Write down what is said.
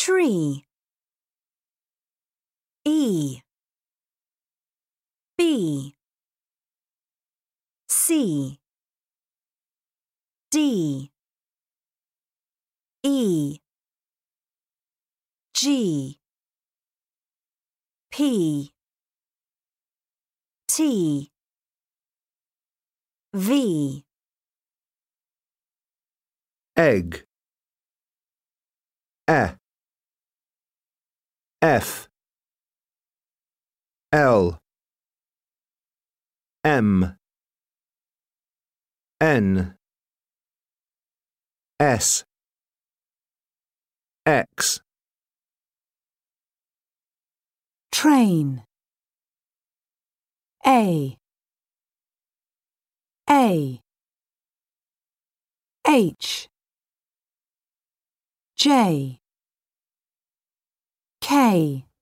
tree. E, B, C, D, E, G, P, T, V. Egg, E, F, L, M, N, S, X. Train. A, H, J, K.